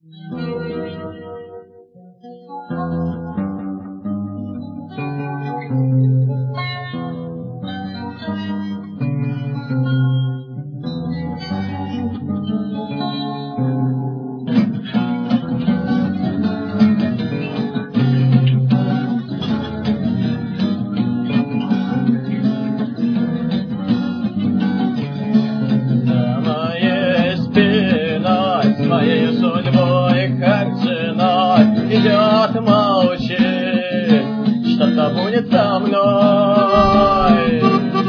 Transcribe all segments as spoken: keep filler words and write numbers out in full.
Моей судьбой, как жена, идет молчит, что-то будет со мной.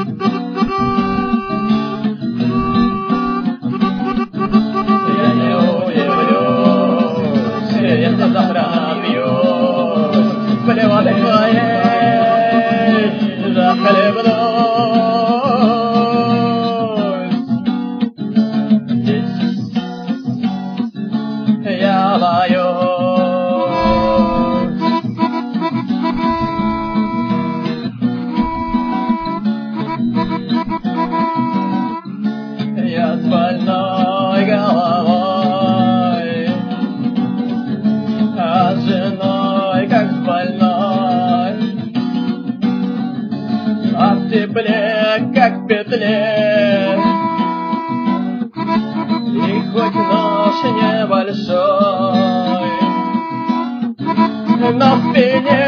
Я не удивлюсь, если завтра напьюсь, плеватой твоей захлебнусь. Я боюсь, я с больной головой, а с женой как с больной, а в тепле как в петле. И хоть нож небольшой, но в спине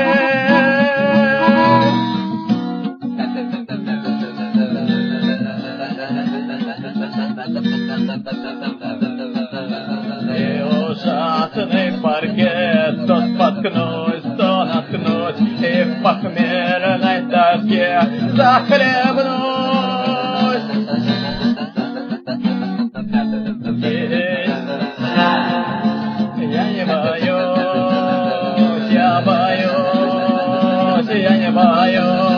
и ужасный паркет, то споткнусь, то наткнусь, и в похмельной тоске захлебнусь. Я не боюсь, я боюсь, я не боюсь.